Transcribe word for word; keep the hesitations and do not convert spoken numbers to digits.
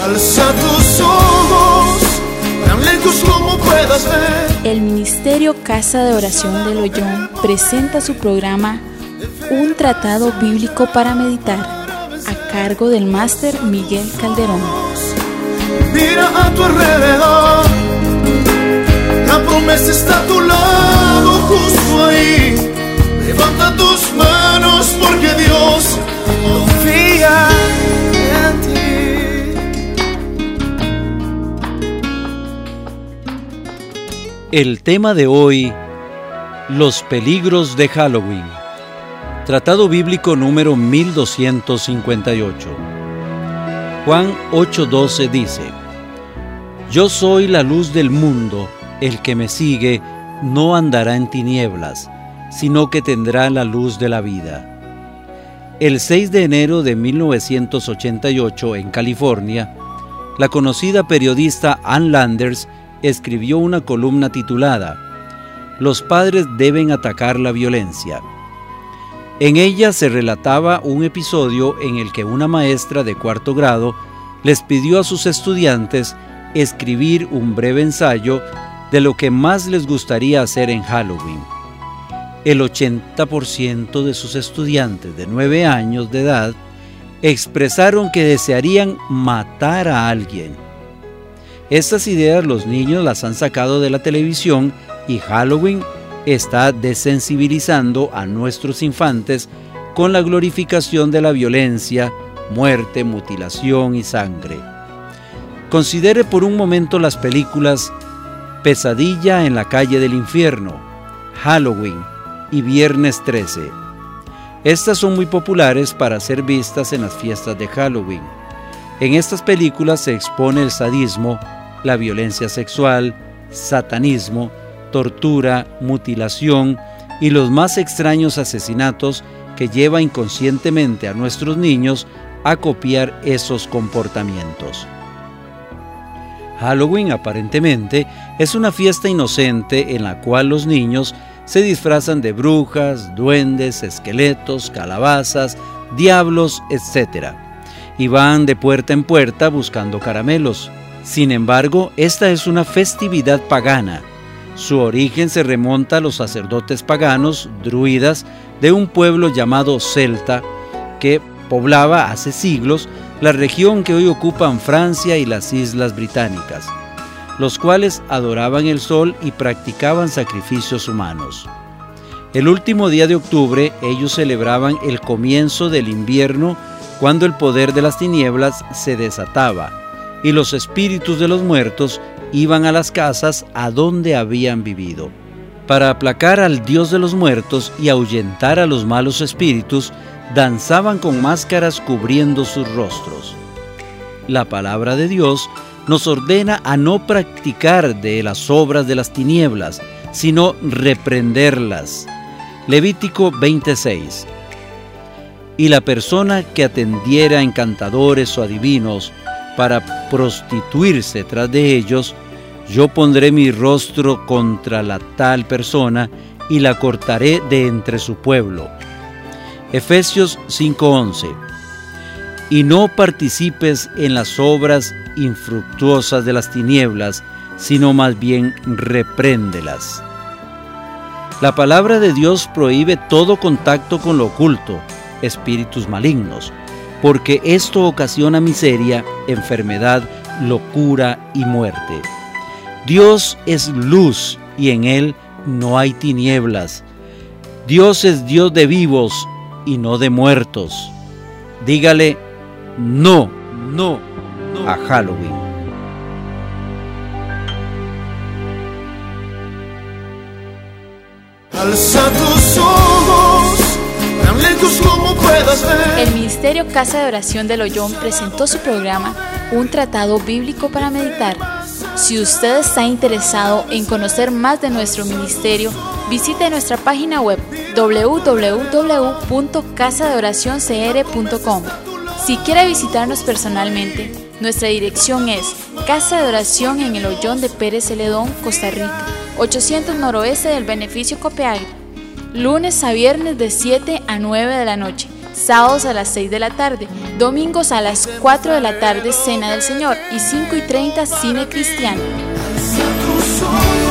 Alza tus ojos, tan lejos como puedas ver. El Ministerio Casa de Oración del Ollón presenta su programa Un Tratado Bíblico para Meditar, a cargo del máster Miguel Calderón. Mira a tu alrededor, la promesa está a tu lado, justo ahí. Levanta tus manos porque Dios confía en ti. El tema de hoy, los peligros de Halloween. Tratado bíblico número mil doscientos cincuenta y ocho. Juan ocho doce dice: Yo soy la luz del mundo, el que me sigue no andará en tinieblas, sino que tendrá la luz de la vida. El seis de enero de mil novecientos ochenta y ocho, en California, la conocida periodista Ann Landers escribió una columna titulada Los padres deben atacar la violencia. En ella se relataba un episodio en el que una maestra de cuarto grado les pidió a sus estudiantes escribir un breve ensayo de lo que más les gustaría hacer en Halloween. El ochenta por ciento de sus estudiantes de nueve años de edad expresaron que desearían matar a alguien. Estas ideas los niños las han sacado de la televisión y Halloween está desensibilizando a nuestros infantes con la glorificación de la violencia, muerte, mutilación y sangre. Considere por un momento las películas Pesadilla en la calle del infierno, Halloween y Viernes trece. Estas son muy populares para ser vistas en las fiestas de Halloween. En estas películas se expone el sadismo, la violencia sexual, satanismo, tortura, mutilación y los más extraños asesinatos que lleva inconscientemente a nuestros niños a copiar esos comportamientos. Halloween aparentemente es una fiesta inocente en la cual los niños se disfrazan de brujas, duendes, esqueletos, calabazas, diablos, etcétera, y van de puerta en puerta buscando caramelos. Sin embargo, esta es una festividad pagana. Su origen se remonta a los sacerdotes paganos, druidas, de un pueblo llamado Celta, que poblaba hace siglos la región que hoy ocupan Francia y las Islas Británicas, los cuales adoraban el sol y practicaban sacrificios humanos. El último día de octubre, ellos celebraban el comienzo del invierno, cuando el poder de las tinieblas se desataba y los espíritus de los muertos iban a las casas a donde habían vivido. Para aplacar al Dios de los muertos y ahuyentar a los malos espíritus, danzaban con máscaras cubriendo sus rostros. La palabra de Dios nos ordena a no practicar de las obras de las tinieblas, sino reprenderlas. Levítico veintiséis. Y la persona que atendiera a encantadores o adivinos para prostituirse tras de ellos, yo pondré mi rostro contra la tal persona y la cortaré de entre su pueblo. Efesios cinco once. Y no participes en las obras infructuosas de las tinieblas, sino más bien repréndelas. La palabra de Dios prohíbe todo contacto con lo oculto, espíritus malignos, porque esto ocasiona miseria, enfermedad, locura y muerte. Dios es luz y en Él no hay tinieblas. Dios es Dios de vivos y no de muertos. Dígale no, no, no a Halloween. Alza tus ojos, tan lejos como puedas ver. El Ministerio Casa de Oración del Ollón presentó su programa Un Tratado Bíblico para Meditar. Si usted está interesado en conocer más de nuestro ministerio, visite nuestra página web doble u doble u doble u punto casa de oración c r punto com. Si quiere visitarnos personalmente, nuestra dirección es Casa de Oración en el Ollón de Pérez Celedón, Costa Rica, ochocientos noroeste del Beneficio Copiapó, lunes a viernes de siete a nueve de la noche, sábados a las seis de la tarde, domingos a las cuatro de la tarde, Cena del Señor, y cinco y treinta, Cine Cristiano. Alza tus ojos.